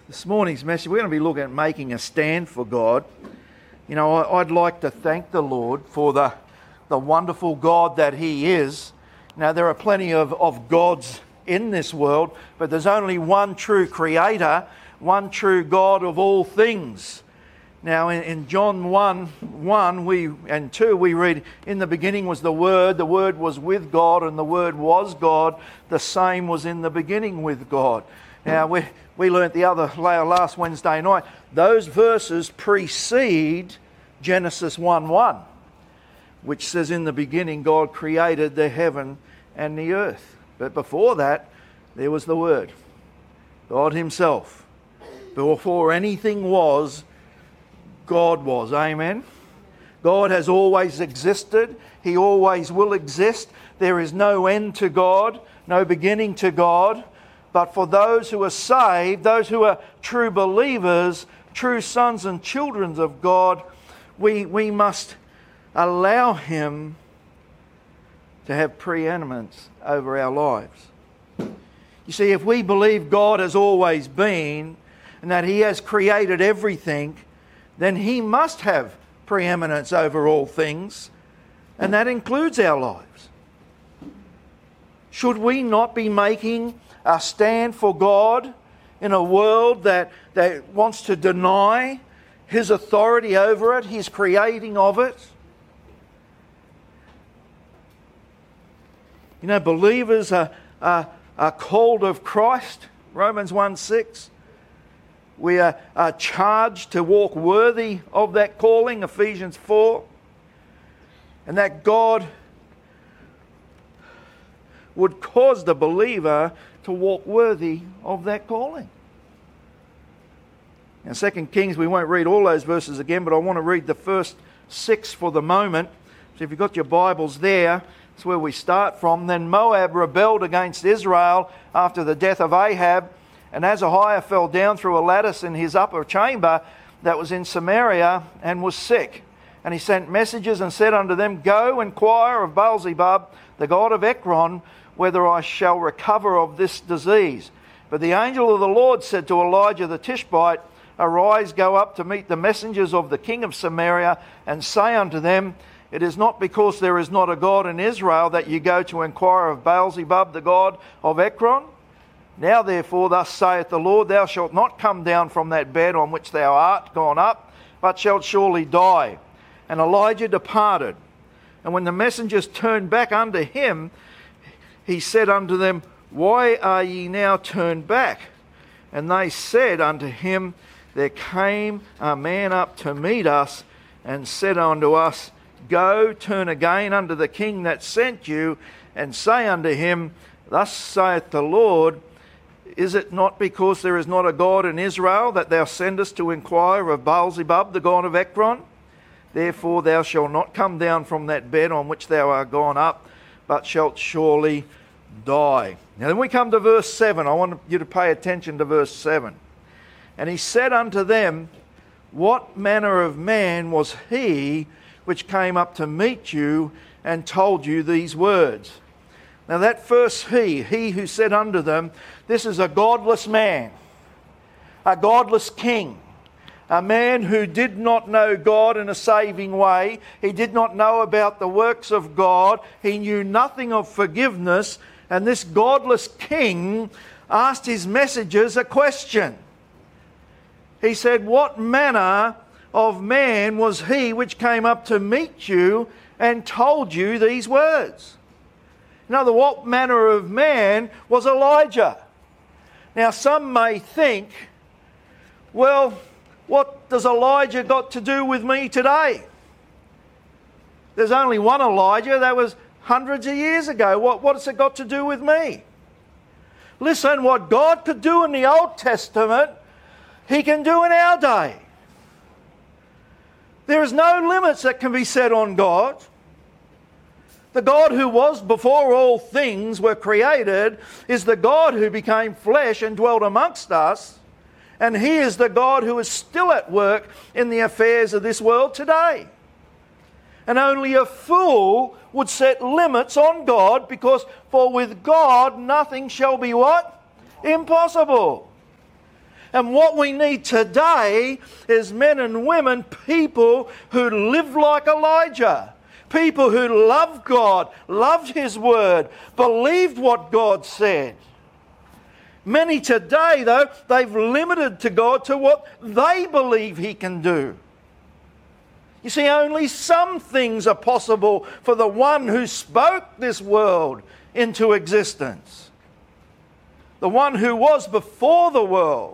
This morning's message, we're going to be looking at making a stand for God. You know, I'd like to thank the Lord for the wonderful God that He is. Now, there are plenty of gods in this world, but there's only one true Creator, one true God of all things. Now, in John 1 and 2, we read, "In the beginning was the Word was with God, and the Word was God. The same was in the beginning with God." Now, we learnt last Wednesday night, those verses precede Genesis 1:1, which says, "In the beginning God created the heaven and the earth." But before that, there was the Word, God Himself. Before anything was, God was. Amen? God has always existed. He always will exist. There is no end to God, no beginning to God. But for those who are saved, those who are true believers, true sons and children of God, we must allow Him to have preeminence over our lives. You see, if we believe God has always been and that He has created everything, then He must have preeminence over all things, and that includes our lives. Should we not be making a stand for God in a world that wants to deny His authority over it, His creating of it? You know, believers are called of Christ, Romans 1:6. We are charged to walk worthy of that calling, Ephesians 4. And that God would cause the believer to walk worthy of that calling. Now, 2 Kings, we won't read all those verses again, but I want to read the first 6 for the moment. So if you've got your Bibles there, that's where we start from. "Then Moab rebelled against Israel after the death of Ahab, and Ahaziah fell down through a lattice in his upper chamber that was in Samaria and was sick. And he sent messengers and said unto them, Go, inquire of Baal-zebub, the god of Ekron, whether I shall recover of this disease. But the angel of the Lord said to Elijah the Tishbite, Arise, go up to meet the messengers of the king of Samaria, and say unto them, It is not because there is not a God in Israel that you go to inquire of Baal-zebub, the god of Ekron. Now therefore, thus saith the Lord, Thou shalt not come down from that bed on which thou art gone up, but shalt surely die. And Elijah departed. And when the messengers turned back unto him, he said unto them, Why are ye now turned back? And they said unto him, There came a man up to meet us, and said unto us, Go, turn again unto the king that sent you, and say unto him, Thus saith the Lord, Is it not because there is not a God in Israel that thou sendest to inquire of Baal-zebub, the god of Ekron? Therefore thou shalt not come down from that bed on which thou art gone up, but shalt surely die." Now then we come to verse 7. I want you to pay attention to verse 7. "And he said unto them, What manner of man was he which came up to meet you and told you these words?" Now that first he who said unto them, this is a godless man, a godless king, a man who did not know God in a saving way. He did not know about the works of God. He knew nothing of forgiveness. And this godless king asked his messengers a question. He said, What manner of man was he which came up to meet you and told you these words? In other words, what manner of man was Elijah? Now some may think, well, what does Elijah got to do with me today? There's only one Elijah. That was hundreds of years ago. What has it got to do with me? Listen, what God could do in the Old Testament, He can do in our day. There is no limits that can be set on God. The God who was before all things were created is the God who became flesh and dwelt amongst us. And He is the God who is still at work in the affairs of this world today. And only a fool would set limits on God, because for with God nothing shall be what? Impossible. And what we need today is men and women, people who live like Elijah. People who love God, loved His Word, believed what God said. Many today, though, they've limited to God to what they believe He can do. You see, only some things are possible for the one who spoke this world into existence. The one who was before the world.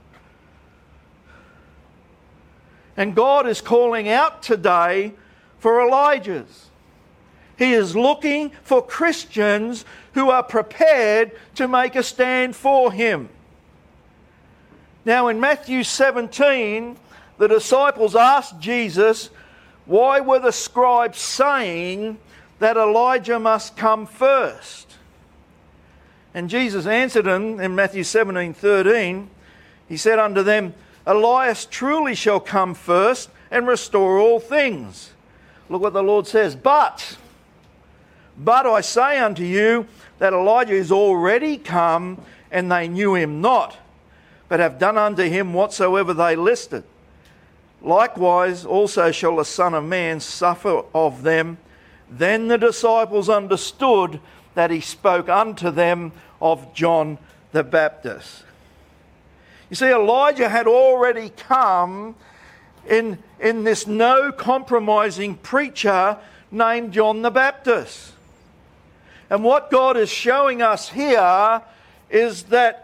And God is calling out today for Elijahs. He is looking for Christians who are prepared to make a stand for Him. Now in Matthew 17, the disciples asked Jesus, why were the scribes saying that Elijah must come first? And Jesus answered them in Matthew 17:13. He said unto them, Elias truly shall come first and restore all things. Look what the Lord says. But I say unto you that Elijah is already come, and they knew him not, but have done unto him whatsoever they listed. Likewise also shall the Son of Man suffer of them. Then the disciples understood that he spoke unto them of John the Baptist. You see, Elijah had already come in this no-compromising preacher named John the Baptist. And what God is showing us here is that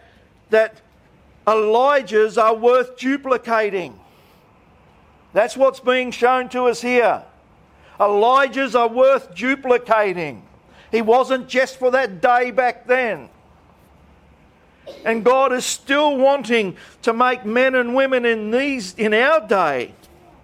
Elijahs are worth duplicating. That's what's being shown to us here. Elijahs are worth duplicating. He wasn't just for that day back then. And God is still wanting to make men and women in our day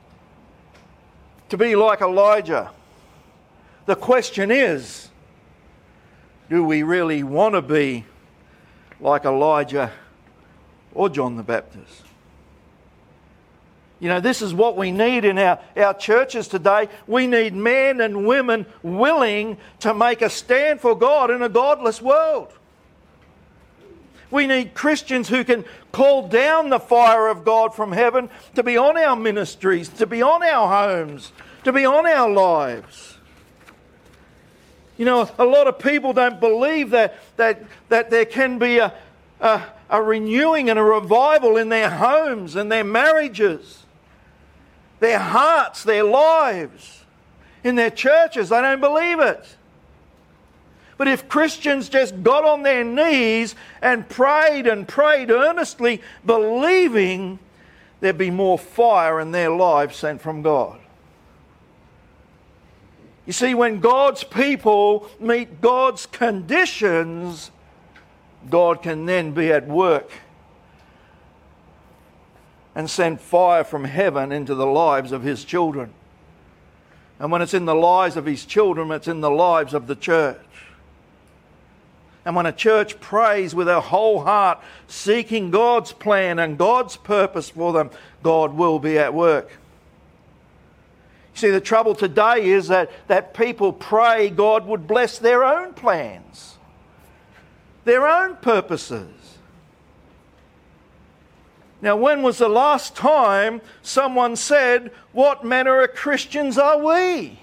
to be like Elijah. The question is, do we really want to be like Elijah or John the Baptist? You know, this is what we need in our churches today. We need men and women willing to make a stand for God in a godless world. We need Christians who can call down the fire of God from heaven to be on our ministries, to be on our homes, to be on our lives. You know, a lot of people don't believe that there can be a renewing and a revival in their homes and their marriages, their hearts, their lives, in their churches. They don't believe it. But if Christians just got on their knees and prayed earnestly, believing, there'd be more fire in their lives sent from God. You see, when God's people meet God's conditions, God can then be at work and send fire from heaven into the lives of His children. And when it's in the lives of His children, it's in the lives of the church. And when a church prays with her whole heart, seeking God's plan and God's purpose for them, God will be at work. You see, the trouble today is that people pray God would bless their own plans, their own purposes. Now, when was the last time someone said, what manner of Christians are we?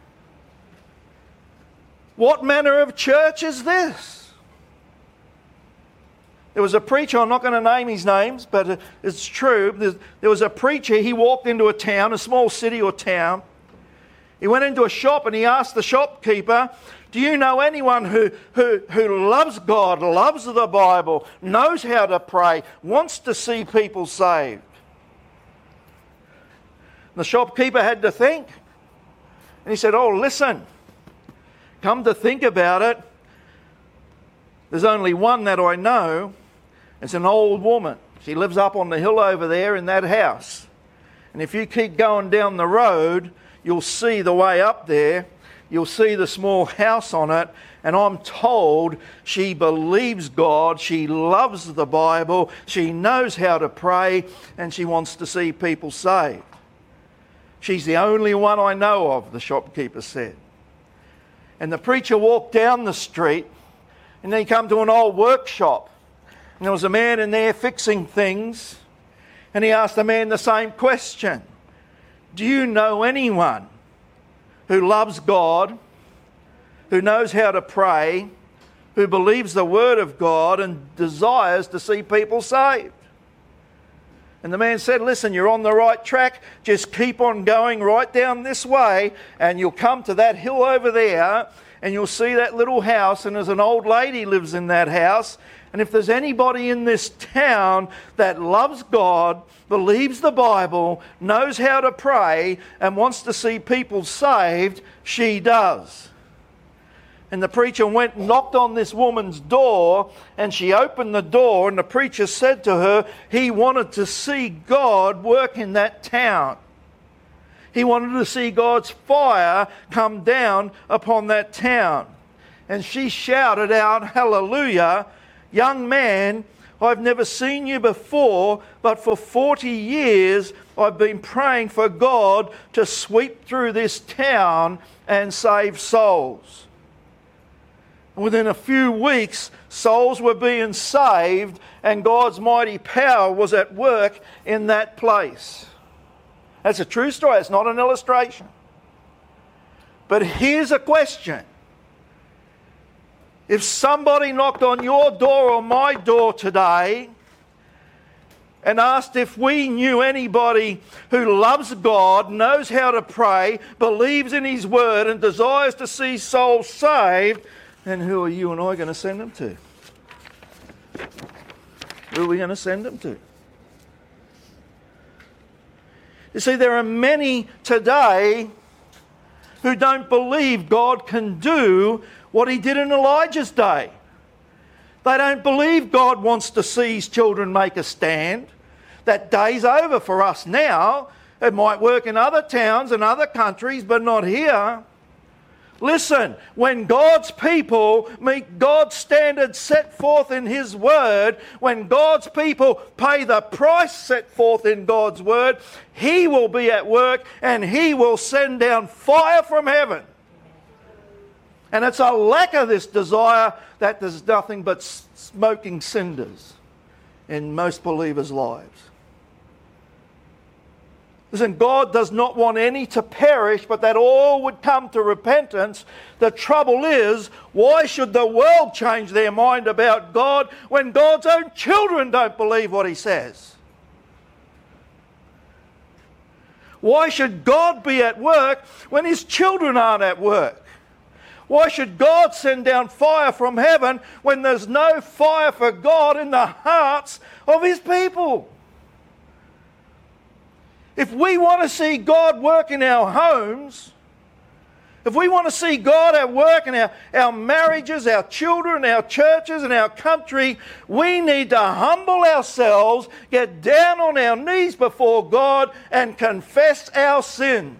What manner of church is this? There was a preacher, I'm not going to name his names, but it's true. There was a preacher, he walked into a town, a small city or town. He went into a shop and he asked the shopkeeper, do you know anyone who loves God, loves the Bible, knows how to pray, wants to see people saved? The shopkeeper had to think. And he said, oh, listen, come to think about it, there's only one that I know. It's an old woman. She lives up on the hill over there in that house. And if you keep going down the road, you'll see the way up there. You'll see the small house on it. And I'm told she believes God. She loves the Bible. She knows how to pray. And she wants to see people saved. She's the only one I know of, the shopkeeper said. And the preacher walked down the street. And then he come to an old workshop. And there was a man in there fixing things, and he asked the man the same question. Do you know anyone who loves God, who knows how to pray, who believes the word of God and desires to see people saved? And the man said, listen, you're on the right track. Just keep on going right down this way and you'll come to that hill over there and you'll see that little house, and there's an old lady lives in that house. And if there's anybody in this town that loves God, believes the Bible, knows how to pray, and wants to see people saved, she does. And the preacher went and knocked on this woman's door, and she opened the door, and the preacher said to her he wanted to see God work in that town. He wanted to see God's fire come down upon that town. And she shouted out, hallelujah, young man, I've never seen you before, but for 40 years I've been praying for God to sweep through this town and save souls. Within a few weeks, souls were being saved and God's mighty power was at work in that place. That's a true story. It's not an illustration. But here's a question. If somebody knocked on your door or my door today and asked if we knew anybody who loves God, knows how to pray, believes in His Word and desires to see souls saved, then who are you and I going to send them to? Who are we going to send them to? You see, there are many today who don't believe God can do what He did in Elijah's day. They don't believe God wants to see His children make a stand. That day's over for us now. It might work in other towns and other countries, but not here. Listen, when God's people meet God's standards set forth in His Word, when God's people pay the price set forth in God's Word, He will be at work and He will send down fire from heaven. And it's a lack of this desire that there's nothing but smoking cinders in most believers' lives. Listen, God does not want any to perish, but that all would come to repentance. The trouble is, why should the world change their mind about God when God's own children don't believe what He says? Why should God be at work when His children aren't at work? Why should God send down fire from heaven when there's no fire for God in the hearts of His people? If we want to see God work in our homes, if we want to see God at work in our marriages, our children, our churches and our country, we need to humble ourselves, get down on our knees before God and confess our sins.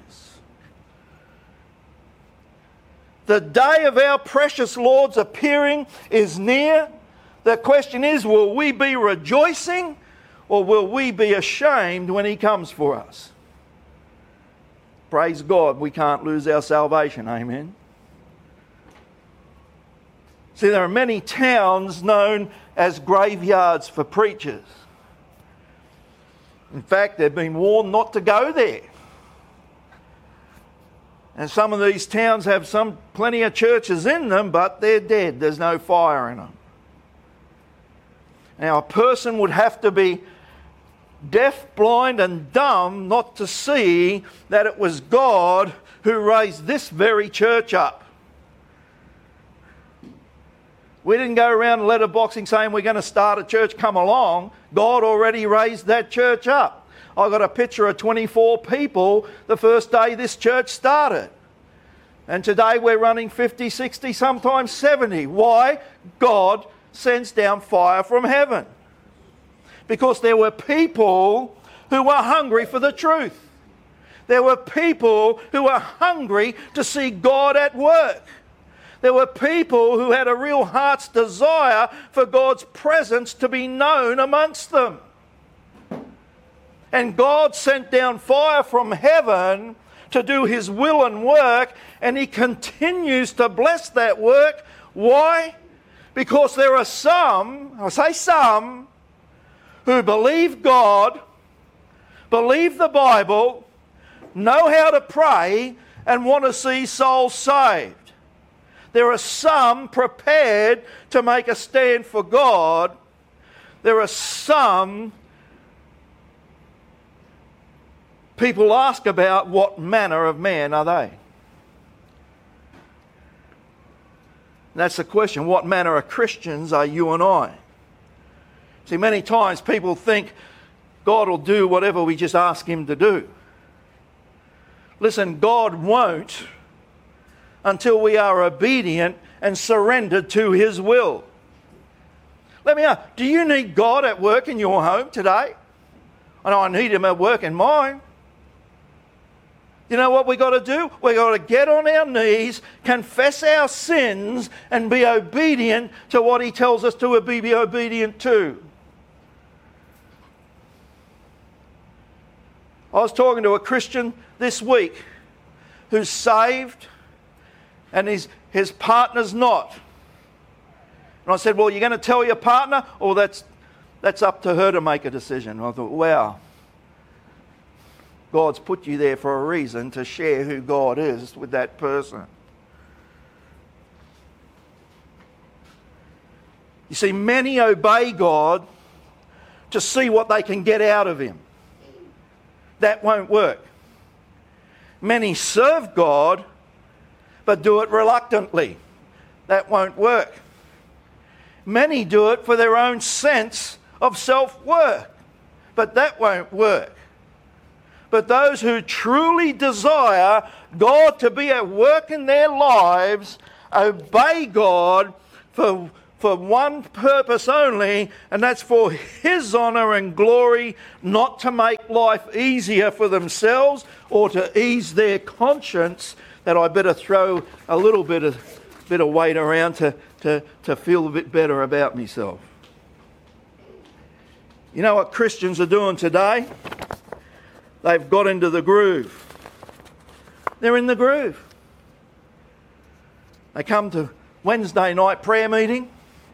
The day of our precious Lord's appearing is near. The question is, will we be rejoicing or will we be ashamed when He comes for us? Praise God, we can't lose our salvation. Amen. See, there are many towns known as graveyards for preachers. In fact, they've been warned not to go there. And some of these towns have plenty of churches in them, but they're dead. There's no fire in them. Now, a person would have to be deaf, blind and dumb not to see that it was God who raised this very church up. We didn't go around letterboxing saying we're going to start a church, come along. God already raised that church up. I got a picture of 24 people the first day this church started. And today we're running 50, 60, sometimes 70. Why? God sends down fire from heaven. Because there were people who were hungry for the truth. There were people who were hungry to see God at work. There were people who had a real heart's desire for God's presence to be known amongst them. And God sent down fire from heaven to do His will and work, and He continues to bless that work. Why? Because there are some, I say some, who believe God, believe the Bible, know how to pray, and want to see souls saved. There are some prepared to make a stand for God. There are some people ask about what manner of man are they. That's the question. What manner of Christians are you and I? See, many times people think God will do whatever we just ask Him to do. Listen, God won't until we are obedient and surrendered to His will. Let me ask, do you need God at work in your home today? I know I need Him at work in mine. You know what we've got to do? We've got to get on our knees, confess our sins, and be obedient to what He tells us to be obedient to. I was talking to a Christian this week who's saved and his partner's not. And I said, well, you're going to tell your partner? Or that's up to her to make a decision. And I thought, wow. God's put you there for a reason to share who God is with that person. You see, many obey God to see what they can get out of Him. That won't work. Many serve God, but do it reluctantly. That won't work. Many do it for their own sense of self-worth, but that won't work. But those who truly desire God to be at work in their lives obey God for one purpose only, and that's for His honour and glory, not to make life easier for themselves or to ease their conscience that I better throw a little bit of weight around to feel a bit better about myself. You know what Christians are doing today? They've got into the groove. They're in the groove. They come to Wednesday night prayer meeting.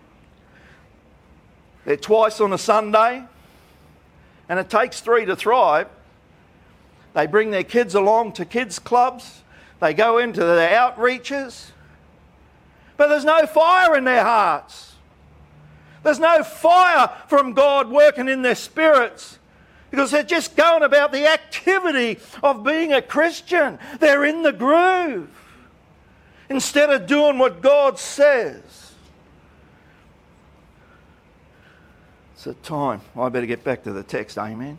They're twice on a Sunday. And it takes 3 to thrive. They bring their kids along to kids' clubs. They go into their outreaches. But there's no fire in their hearts. There's no fire from God working in their spirits. Because they're just going about the activity of being a Christian. They're in the groove. Instead of doing what God says. It's a time. I better get back to the text, amen.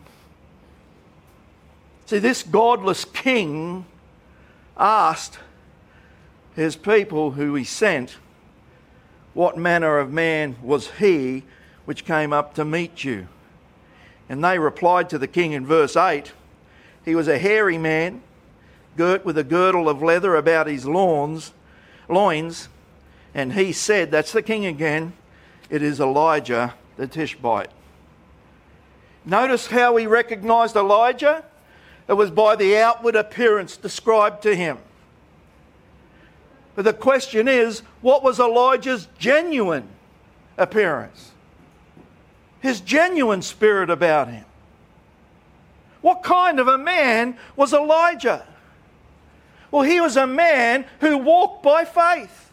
See, this godless king asked his people who he sent, what manner of man was he which came up to meet you? And they replied to the king in verse 8, he was a hairy man, girt with a girdle of leather about his loins, and he said, that's the king again, it is Elijah the Tishbite. Notice how he recognised Elijah? It was by the outward appearance described to him. But the question is, what was Elijah's genuine appearance? His genuine spirit about him. What kind of a man was Elijah? Well, he was a man who walked by faith.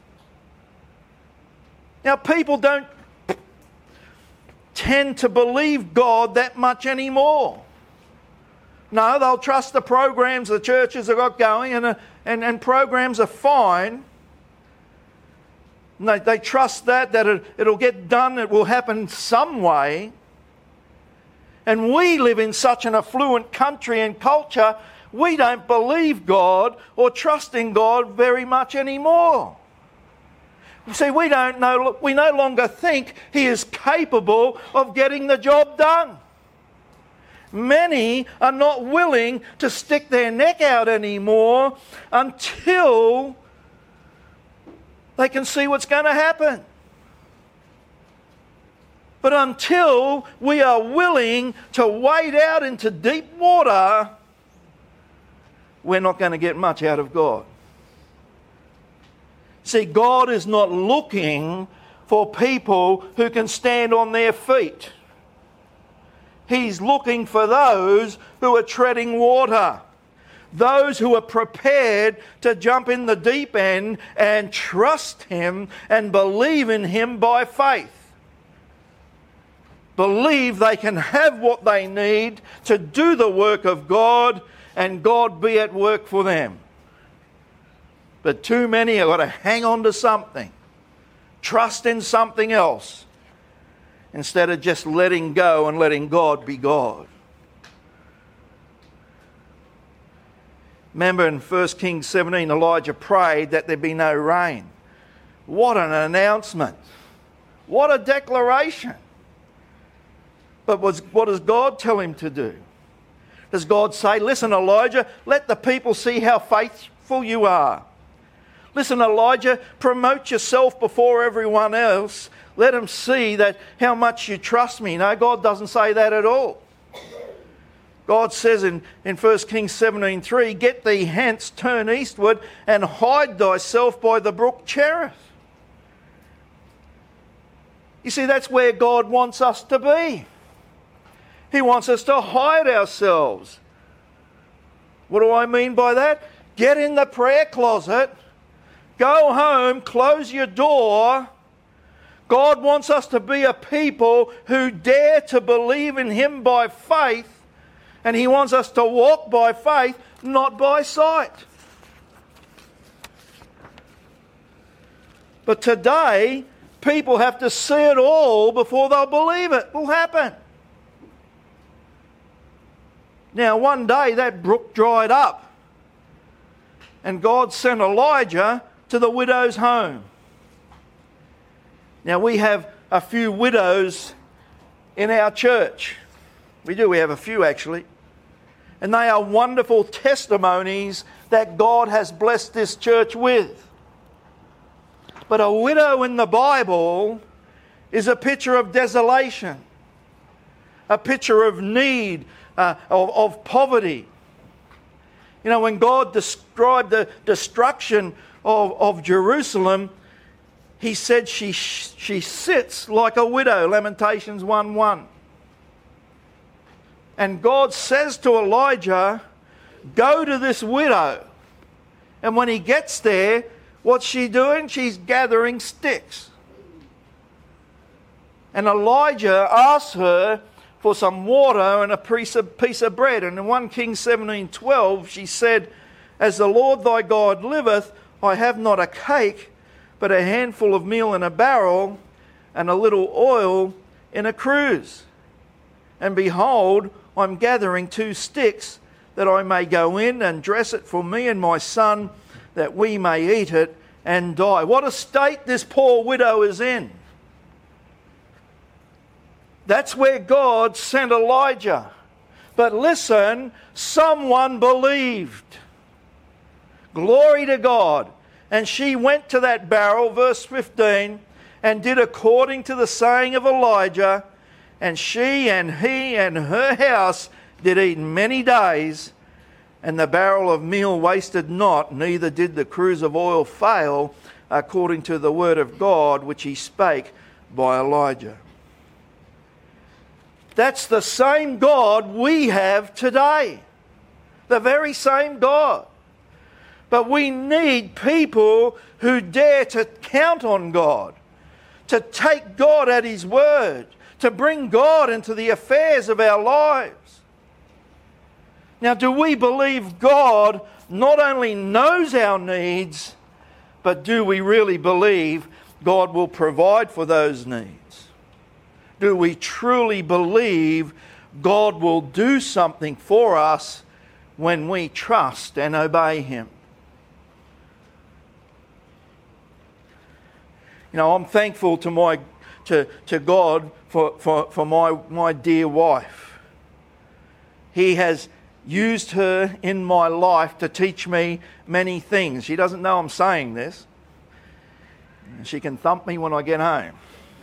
Now, people don't tend to believe God that much anymore. No, they'll trust the programs the churches have got going, and programs are fine. They trust that it'll get done, it will happen some way. And we live in such an affluent country and culture, we don't believe God or trust in God very much anymore. You see, we no longer think He is capable of getting the job done. Many are not willing to stick their neck out anymore until they can see what's going to happen. But until we are willing to wade out into deep water, we're not going to get much out of God. See, God is not looking for people who can stand on their feet. He's looking for those who are treading water. Those who are prepared to jump in the deep end and trust Him and believe in Him by faith. Believe they can have what they need to do the work of God and God be at work for them. But too many have got to hang on to something, trust in something else, instead of just letting go and letting God be God. Remember in 1 Kings 17, Elijah prayed that there be no rain. What an announcement. What a declaration. But what does God tell him to do? Does God say, listen, Elijah, let the people see how faithful you are. Listen, Elijah, promote yourself before everyone else. Let them see that how much you trust me. No, God doesn't say that at all. God says in 1 Kings 17:3, get thee hence, turn eastward, and hide thyself by the brook Cherith. You see, that's where God wants us to be. He wants us to hide ourselves. What do I mean by that? Get in the prayer closet, go home, close your door. God wants us to be a people who dare to believe in Him by faith, and He wants us to walk by faith, not by sight. But today, people have to see it all before they'll believe it will happen. Now, one day that brook dried up, and God sent Elijah to the widow's home. Now, we have a few widows in our church. We do, we have a few actually. And they are wonderful testimonies that God has blessed this church with. But a widow in the Bible is a picture of desolation, a picture of need, of poverty. You know, when God described the destruction of Jerusalem, He said she sits like a widow, Lamentations 1:1. And God says to Elijah, go to this widow. And when he gets there, what's she doing? She's gathering sticks. And Elijah asks her for some water and a piece of bread. And in 1 Kings 17:12, she said, as the Lord thy God liveth, I have not a cake, but a handful of meal in a barrel, and a little oil in a cruse. And behold, I'm gathering 2 sticks, that I may go in and dress it for me and my son, that we may eat it and die. What a state this poor widow is in. That's where God sent Elijah. But listen, someone believed. Glory to God. And she went to that barrel, verse 15, and did according to the saying of Elijah. And she and he and her house did eat many days, and the barrel of meal wasted not, neither did the cruse of oil fail, according to the word of God which he spake by Elijah. That's the same God we have today. The very same God. But we need people who dare to count on God, to take God at His word, to bring God into the affairs of our lives. Now, do we believe God not only knows our needs, but do we really believe God will provide for those needs? Do we truly believe God will do something for us when we trust and obey Him? You know, I'm thankful to God for my dear wife. He has used her in my life to teach me many things. She doesn't know I'm saying this. She can thump me when I get home.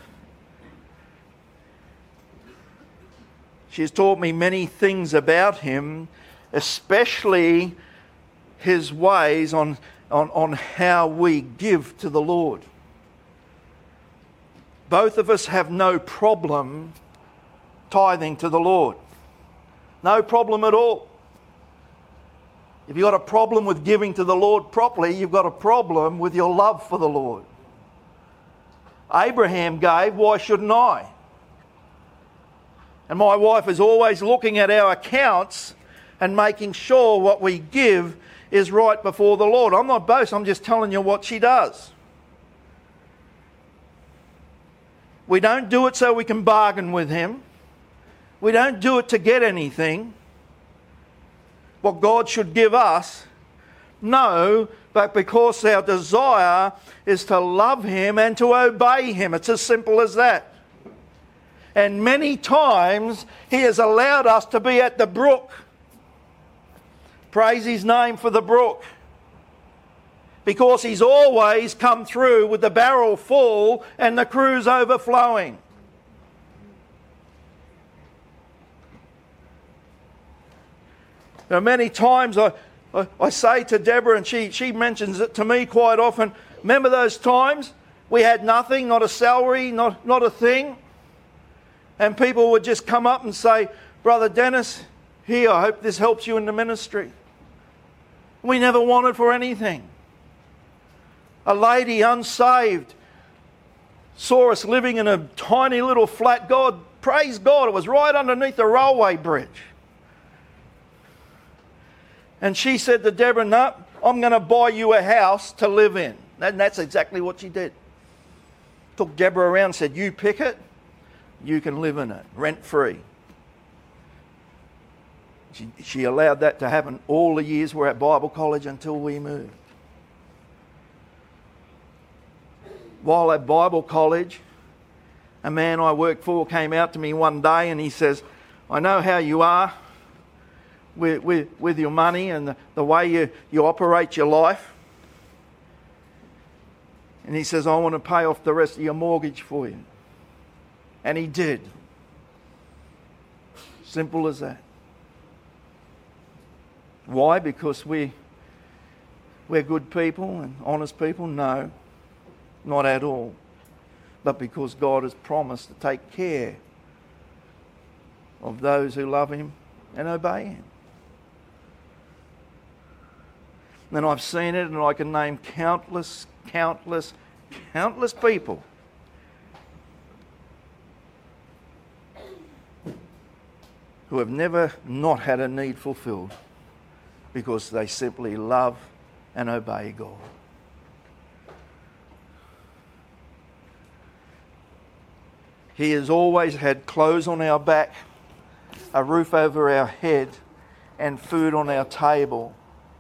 She's taught me many things about Him, especially His ways on how we give to the Lord. both of us have no problem tithing to the Lord. No problem at all. If you've got a problem with giving to the Lord properly, you've got a problem with your love for the Lord. Abraham gave, why shouldn't I? And my wife is always looking at our accounts and making sure what we give is right before the Lord. I'm not boasting, I'm just telling you what she does. We don't do it so we can bargain with Him. We don't do it to get anything. What God should give us. No, but because our desire is to love Him and to obey Him. It's as simple as that. And many times He has allowed us to be at the brook. Praise His name for the brook. Because He's always come through with the barrel full and the cruse overflowing. Now, many times I say to Deborah, and she mentions it to me quite often, remember those times we had nothing, not a salary, not a thing? And people would just come up and say, Brother Dennis, here, I hope this helps you in the ministry. We never wanted for anything. A lady unsaved saw us living in a tiny little flat. God, praise God, it was right underneath the railway bridge. And she said to Deborah, no, I'm going to buy you a house to live in. And that's exactly what she did. Took Deborah around and said, you pick it, you can live in it, rent free. She allowed that to happen all the years we're at Bible college until we moved. While at Bible college, a man I worked for came out to me one day and he says, I know how you are with your money and the way you operate your life. And he says, I want to pay off the rest of your mortgage for you. And he did. Simple as that. Why? Because we're good people and honest people? No, not at all. But because God has promised to take care of those who love Him and obey Him. And I've seen it, and I can name countless people who have never not had a need fulfilled because they simply love and obey God. He has always had clothes on our back, a roof over our head, and food on our table.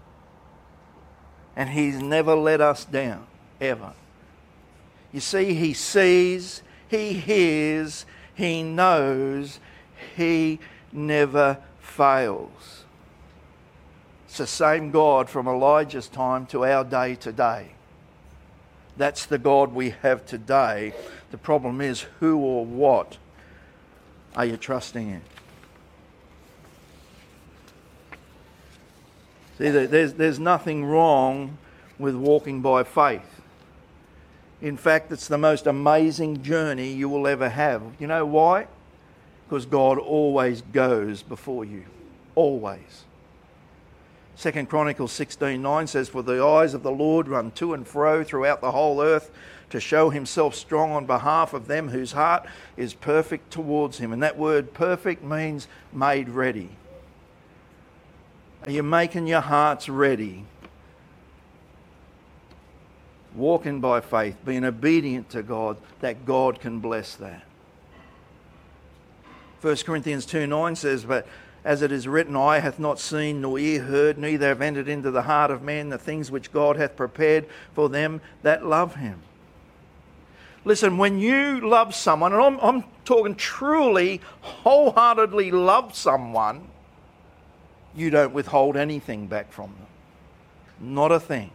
And He's never let us down, ever. You see, He sees, He hears, He knows, He never fails. It's the same God from Elijah's time to our day today. That's the God we have today. The problem is, who or what are you trusting in? See, there's nothing wrong with walking by faith. In fact, it's the most amazing journey you will ever have. You know why? Because God always goes before you. Always. 2 Chronicles 16:9 says, For the eyes of the Lord run to and fro throughout the whole earth to show Himself strong on behalf of them whose heart is perfect towards Him. And that word perfect means made ready. Are you making your hearts ready? Walking by faith, being obedient to God, that God can bless that. 1 Corinthians 2:9 says, But as it is written, eye hath not seen, nor ear heard, neither have entered into the heart of man the things which God hath prepared for them that love Him. Listen, when you love someone, and I'm talking truly, wholeheartedly love someone, you don't withhold anything back from them. Not a thing.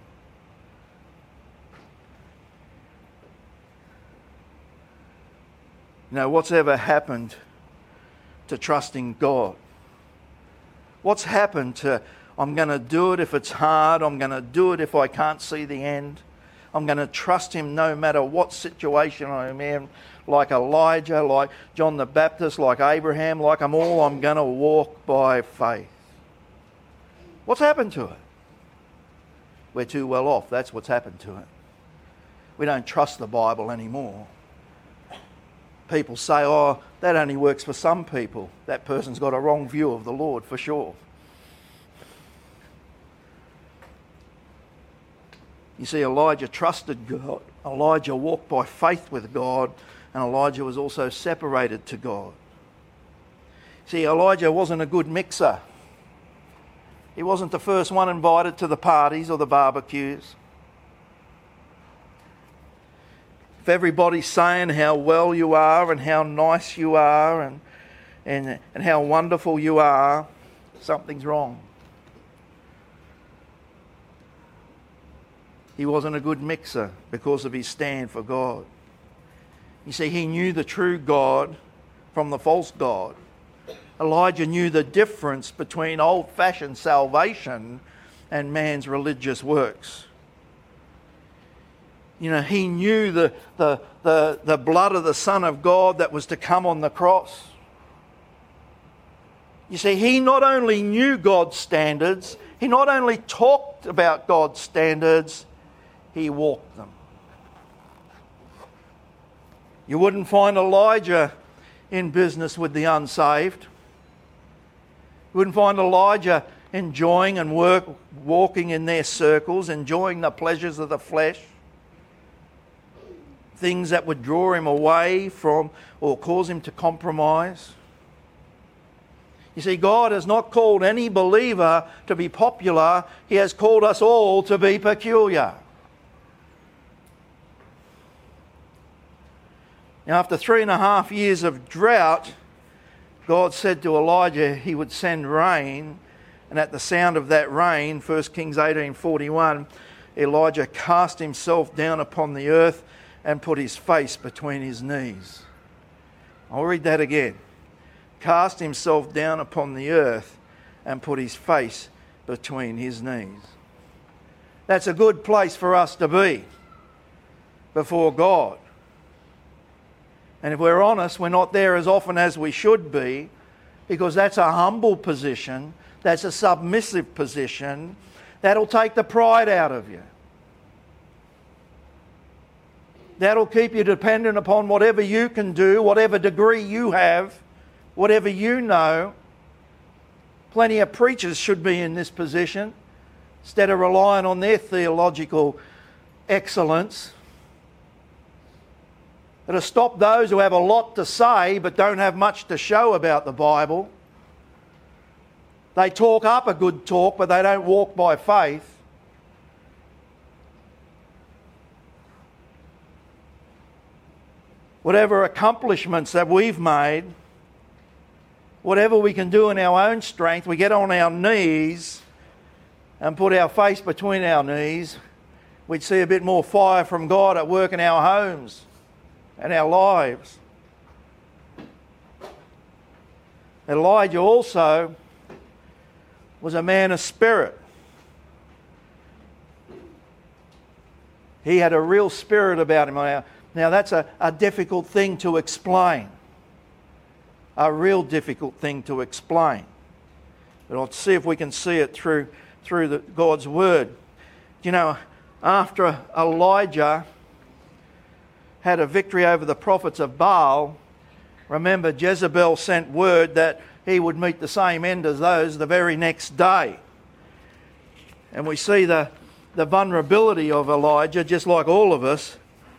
You know, what's ever happened to trusting God? What's happened to, I'm going to do it if it's hard, I'm going to do it if I can't see the end? I'm going to trust him no matter what situation I'm in, like Elijah, like John the Baptist, like Abraham, like them all. I'm going to walk by faith. What's happened to it? We're too well off. That's what's happened to it. We don't trust the Bible anymore. People say, oh, that only works for some people. That person's got a wrong view of the Lord for sure. You see, Elijah trusted God. Elijah walked by faith with God, and Elijah was also separated to God. See, Elijah wasn't a good mixer. He wasn't the first one invited to the parties or the barbecues. If everybody's saying how well you are and how nice you are and how wonderful you are, something's wrong. He wasn't a good mixer because of his stand for God. You see, he knew the true God from the false God. Elijah knew the difference between old-fashioned salvation and man's religious works. You know, he knew the blood of the Son of God that was to come on the cross. You see, he not only knew God's standards, he not only talked about God's standards, he walked them. You wouldn't find Elijah in business with the unsaved. You wouldn't find Elijah enjoying and walking in their circles, enjoying the pleasures of the flesh. Things that would draw him away from or cause him to compromise. You see, God has not called any believer to be popular. He has called us all to be peculiar. Now, after 3.5 years of drought, God said to Elijah he would send rain. And at the sound of that rain, 1 Kings 18:41, Elijah cast himself down upon the earth and put his face between his knees. I'll read that again. Cast himself down upon the earth and put his face between his knees. That's a good place for us to be before God. And if we're honest, we're not there as often as we should be, because that's a humble position, that's a submissive position, that'll take the pride out of you. That'll keep you dependent upon whatever you can do, whatever degree you have, whatever you know. Plenty of preachers should be in this position, instead of relying on their theological excellence. It'll stop those who have a lot to say but don't have much to show about the Bible. They talk up a good talk, but they don't walk by faith. Whatever accomplishments that we've made, whatever we can do in our own strength, we get on our knees and put our face between our knees, we'd see a bit more fire from God at work in our homes and our lives. Elijah also was a man of spirit. He had a real spirit about him. Now that's a difficult thing to explain. A real difficult thing to explain. But I'll see if we can see it through God's Word. You know, after Elijah had a victory over the prophets of Baal, remember Jezebel sent word that he would meet the same end as those the very next day. And we see the vulnerability of Elijah, just like all of us.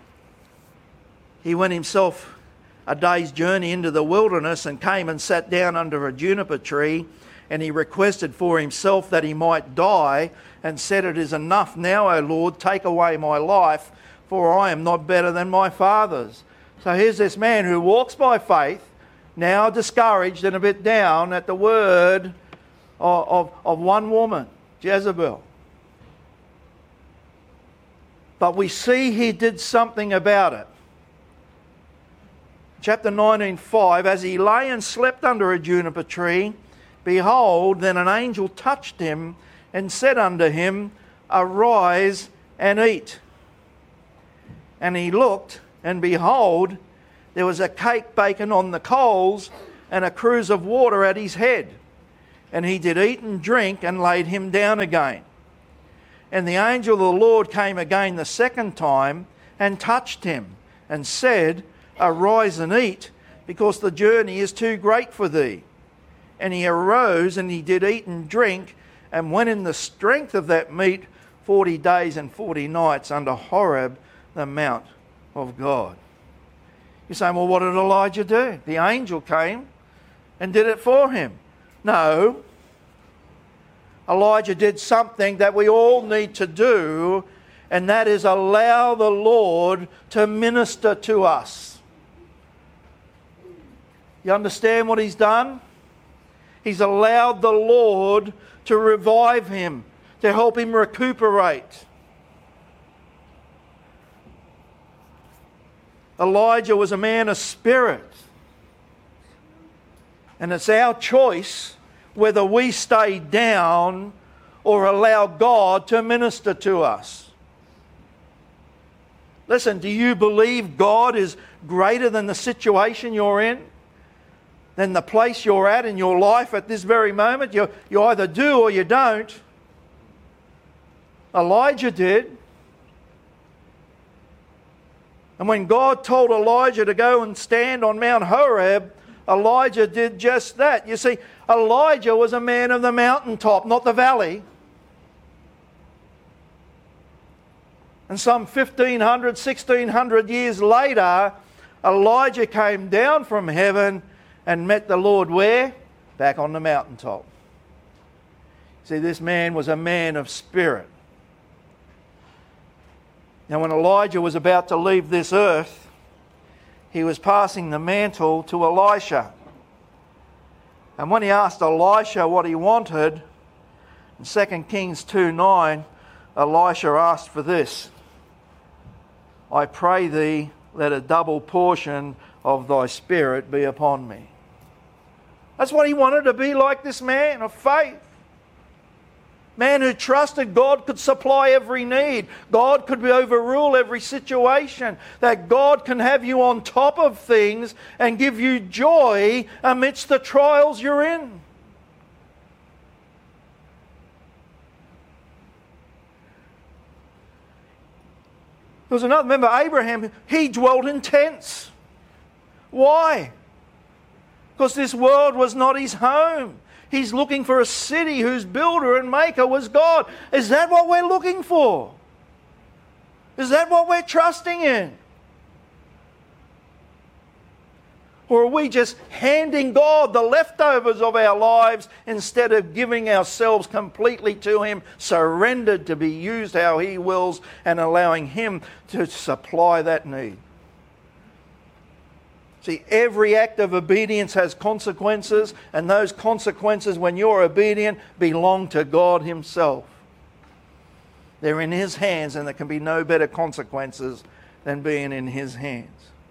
He went himself a day's journey into the wilderness and came and sat down under a juniper tree, and he requested for himself that he might die and said, "It is enough now, O Lord, take away my life, for I am not better than my fathers." So here's this man who walks by faith, now discouraged and a bit down at the word of one woman, Jezebel. But we see he did something about it. Chapter 19:5, as he lay and slept under a juniper tree, behold, then an angel touched him and said unto him, "Arise and eat." And he looked, and behold, there was a cake baken on the coals, and a cruse of water at his head. And he did eat and drink, and laid him down again. And the angel of the Lord came again the second time, and touched him, and said, Arise and eat, because the journey is too great for thee. And he arose, and he did eat and drink, and went in the strength of that meat 40 days and 40 nights unto Horeb, the mount of God. You're saying, well, what did Elijah do? The angel came and did it for him. No. Elijah did something that we all need to do, and that is allow the Lord to minister to us. You understand what he's done? He's allowed the Lord to revive him, to help him recuperate. Elijah was a man of spirit. And it's our choice whether we stay down or allow God to minister to us. Listen, do you believe God is greater than the situation you're in? Than the place you're at in your life at this very moment? You either do or you don't. Elijah did. And when God told Elijah to go and stand on Mount Horeb, Elijah did just that. You see, Elijah was a man of the mountaintop, not the valley. And some 1,500, 1,600 years later, Elijah came down from heaven and met the Lord where? Back on the mountaintop. See, this man was a man of spirit. Now, when Elijah was about to leave this earth, he was passing the mantle to Elisha. And when he asked Elisha what he wanted, in 2 Kings 2:9, Elisha asked for this: I pray thee, let a double portion of thy spirit be upon me. That's what he wanted, to be like this man of faith. Man who trusted God could supply every need. God could overrule every situation. That God can have you on top of things and give you joy amidst the trials you're in. There was another, remember Abraham, he dwelt in tents. Why? Because this world was not his home. He's looking for a city whose builder and maker was God. Is that what we're looking for? Is that what we're trusting in? Or are we just handing God the leftovers of our lives instead of giving ourselves completely to Him, surrendered to be used how He wills and allowing Him to supply that need? See, every act of obedience has consequences, and those consequences, when you're obedient, belong to God Himself. They're in His hands, and there can be no better consequences than being in His hands.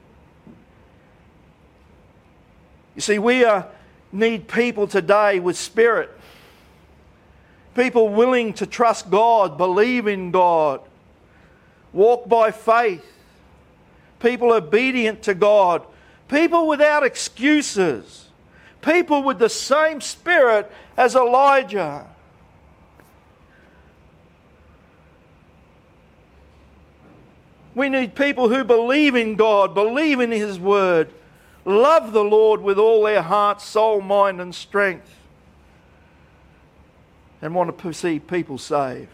You see, we need people today with spirit. People willing to trust God, believe in God, walk by faith. People obedient to God. People without excuses. People with the same spirit as Elijah. We need people who believe in God, believe in His Word, love the Lord with all their heart, soul, mind and strength, and want to see people saved.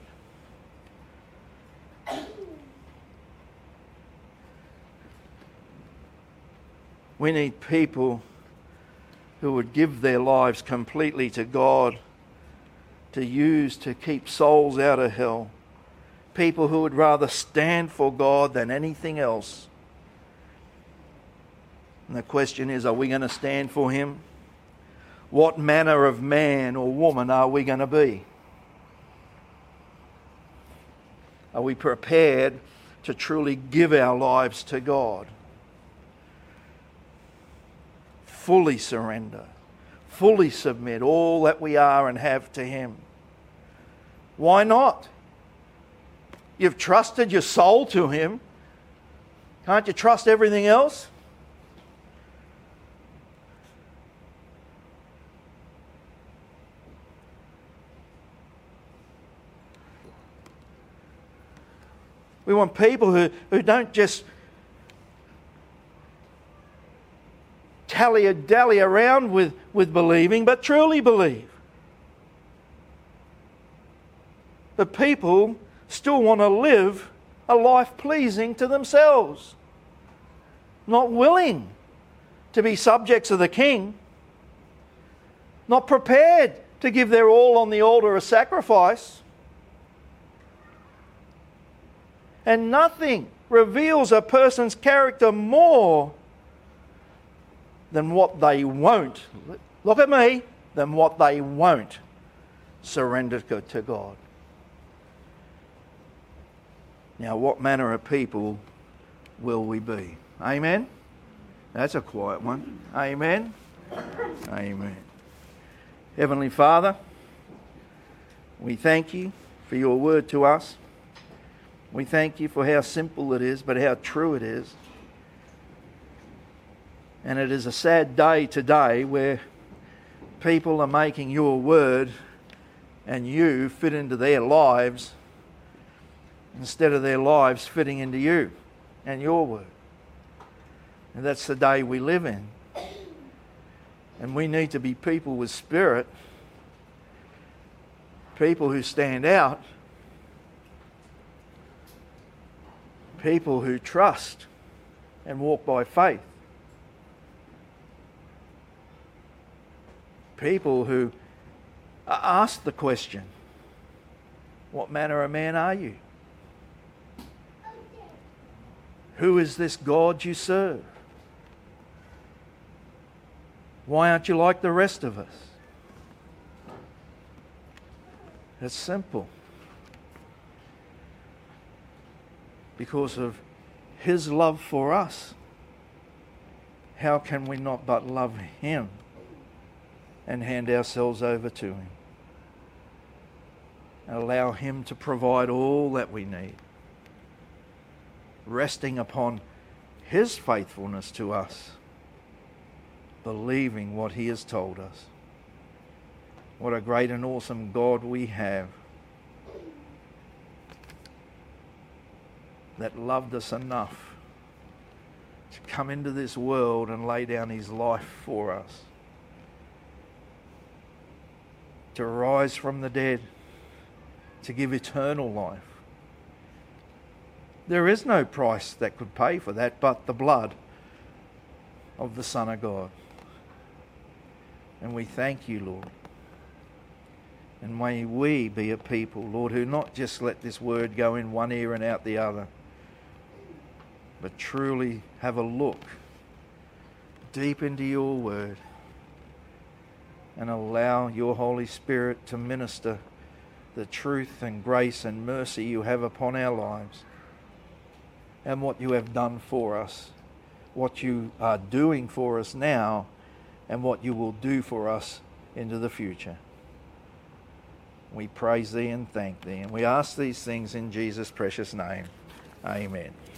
We need people who would give their lives completely to God, to use to keep souls out of hell. People who would rather stand for God than anything else. And the question is, are we going to stand for Him? What manner of man or woman are we going to be? Are we prepared to truly give our lives to God? Fully surrender, fully submit all that we are and have to Him. Why not? You've trusted your soul to Him. Can't you trust everything else? We want people who don't just dally around with believing, but truly believe. But people still want to live a life pleasing to themselves, not willing to be subjects of the King, not prepared to give their all on the altar of sacrifice. And nothing reveals a person's character more than what they won't, look at me, than what they won't surrender to God. Now, what manner of people will we be? Amen? That's a quiet one. Amen? Amen. Heavenly Father, we thank you for your word to us. We thank you for how simple it is, but how true it is. And it is a sad day today where people are making your word and you fit into their lives instead of their lives fitting into you and your word. And that's the day we live in. And we need to be people with spirit, people who stand out, people who trust and walk by faith, people who ask the question, what manner of man are you? Who is this God you serve? Why aren't you like the rest of us? It's simple. Because of His love for us, how can we not but love Him and hand ourselves over to Him? And allow Him to provide all that we need, resting upon His faithfulness to us, believing what He has told us. What a great and awesome God we have, that loved us enough to come into this world and lay down His life for us, to rise from the dead, to give eternal life. There is no price that could pay for that but the blood of the Son of God. And we thank you, Lord. And may we be a people, Lord, who not just let this word go in one ear and out the other, but truly have a look deep into your word and allow your Holy Spirit to minister the truth and grace and mercy you have upon our lives and what you have done for us, what you are doing for us now, and what you will do for us into the future. We praise thee and thank thee, and we ask these things in Jesus' precious name. Amen.